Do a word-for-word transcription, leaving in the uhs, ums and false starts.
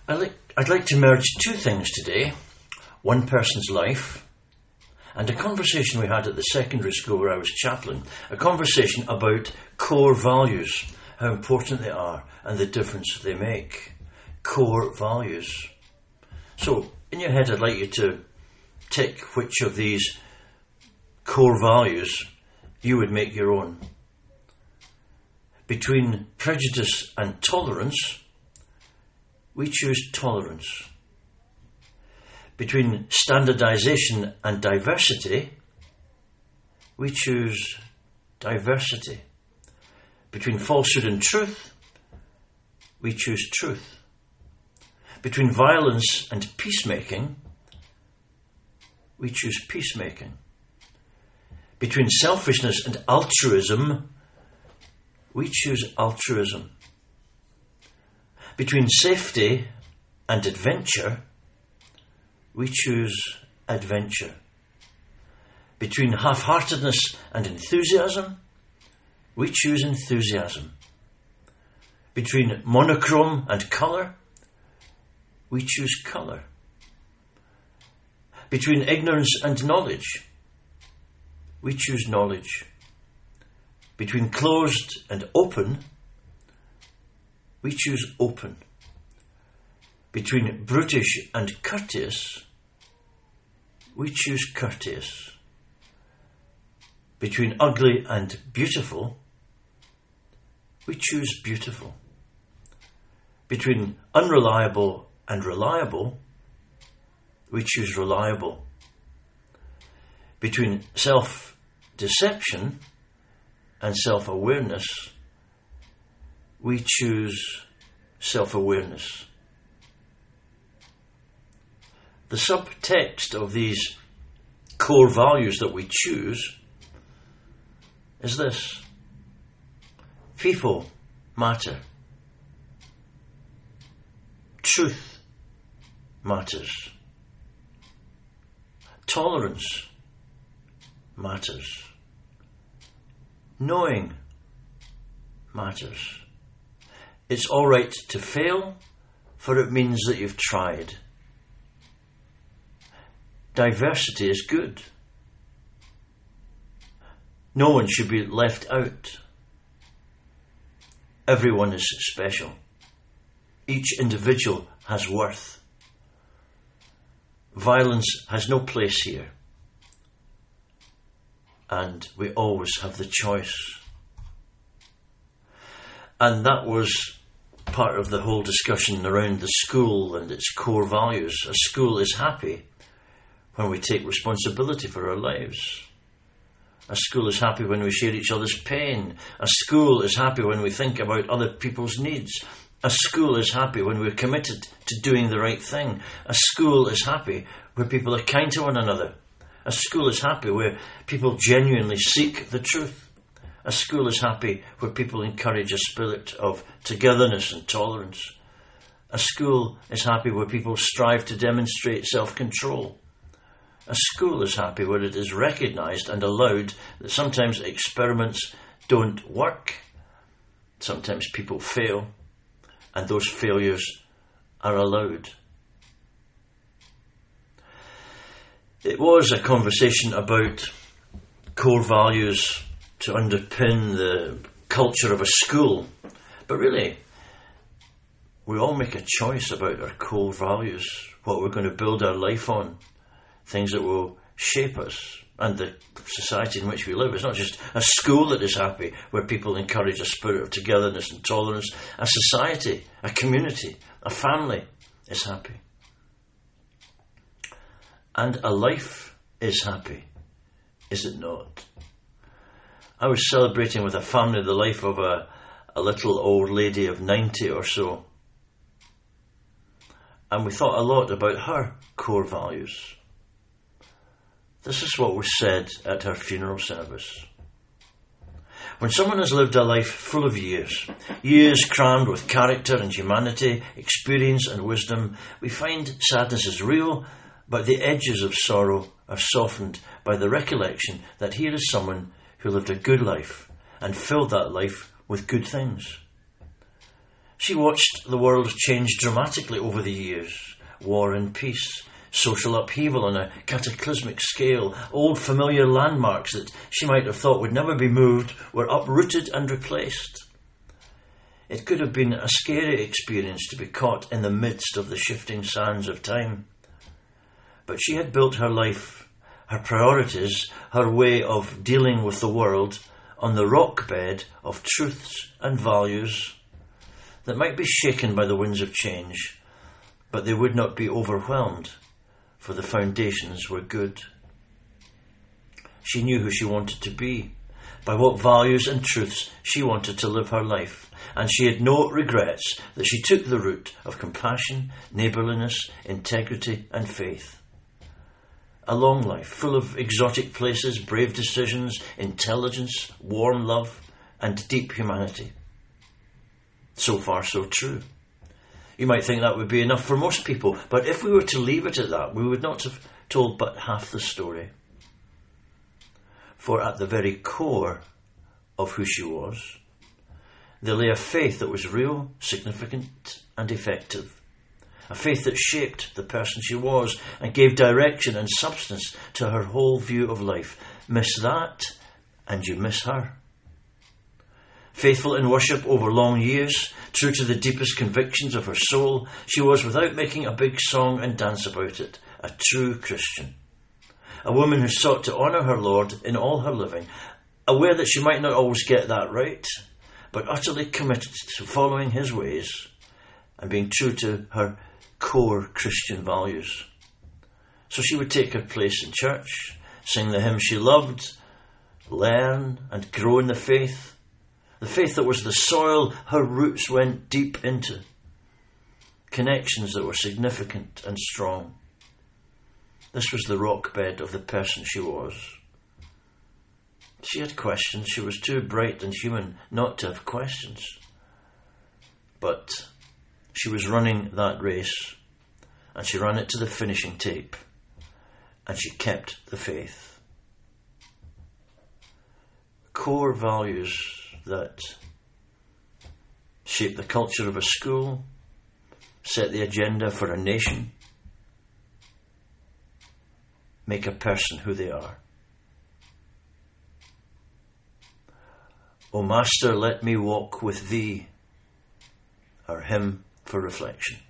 I'd like, I'd like to merge two things today. One person's life and a conversation we had at the secondary school where I was chaplain. A conversation about core values, how important they are and the difference they make. Core values. So, in your head, I'd like you to tick which of these core values you would make your own. Between prejudice and tolerance, we choose tolerance. Between standardization and diversity, we choose diversity. Between falsehood and truth, we choose truth. Between violence and peacemaking, we choose peacemaking. Between selfishness and altruism, we choose altruism. Between safety and adventure, we choose adventure. Between half-heartedness and enthusiasm, we choose enthusiasm. Between monochrome and colour, we choose colour. Between ignorance and knowledge, we choose knowledge. Between closed and open, we choose open. Between brutish and courteous, we choose courteous. Between ugly and beautiful, we choose beautiful. Between unreliable and reliable, we choose reliable. Between self-deception and self-awareness, we choose self-awareness. The subtext of these core values that we choose is this: people matter. Truth matters. Tolerance matters. Knowing matters. It's all right to fail, for it means that you've tried. Diversity is good. No one should be left out. Everyone is special. Each individual has worth. Violence has no place here. And we always have the choice. And that was part of the whole discussion around the school and its core values. A school is happy when we take responsibility for our lives. A school is happy when we share each other's pain. A school is happy when we think about other people's needs. A school is happy when we're committed to doing the right thing. A school is happy where people are kind to one another. A school is happy where people genuinely seek the truth. A school is happy where people encourage a spirit of togetherness and tolerance. A school is happy where people strive to demonstrate self-control. A school is happy where it is recognised and allowed that sometimes experiments don't work. Sometimes people fail, and those failures are allowed. It was a conversation about core values to underpin the culture of a school, but really, we all make a choice about our core values, what we're going to build our life on, things that will shape us and the society in which we live. It's not just a school that is happy, where people encourage a spirit of togetherness and tolerance. A society, a community, a family is happy. And a life is happy, is it not? I was celebrating with a family the life of a, a little old lady of ninety or so. And we thought a lot about her core values. This is what was said at her funeral service. When someone has lived a life full of years, years crammed with character and humanity, experience and wisdom, we find sadness is real, but the edges of sorrow are softened by the recollection that here is someone who lived a good life and filled that life with good things. She watched the world change dramatically over the years. War and peace, social upheaval on a cataclysmic scale, old familiar landmarks that she might have thought would never be moved were uprooted and replaced. It could have been a scary experience to be caught in the midst of the shifting sands of time. But she had built her life, her priorities, her way of dealing with the world on the rock bed of truths and values that might be shaken by the winds of change, but they would not be overwhelmed, for the foundations were good. She knew who she wanted to be, by what values and truths she wanted to live her life, and she had no regrets that she took the route of compassion, neighbourliness, integrity and faith. A long life, full of exotic places, brave decisions, intelligence, warm love and deep humanity. So far, so true. You might think that would be enough for most people, but if we were to leave it at that, we would not have told but half the story. For at the very core of who she was, there lay a faith that was real, significant, and effective. A faith that shaped the person she was and gave direction and substance to her whole view of life. Miss that, and you miss her. Faithful in worship over long years, true to the deepest convictions of her soul, she was, without making a big song and dance about it, a true Christian. A woman who sought to honour her Lord in all her living, aware that she might not always get that right, but utterly committed to following his ways and being true to her core Christian values. So she would take her place in church, sing the hymn she loved, learn and grow in the faith, the faith that was the soil her roots went deep into, connections that were significant and strong. This was the rock bed of the person she was. She had questions. She was too bright and human not to have questions. But she was running that race, and she ran it to the finishing tape, and she kept the faith. Core values that shape the culture of a school, set the agenda for a nation, make a person who they are. O Master, let me walk with thee, our hymn for reflection.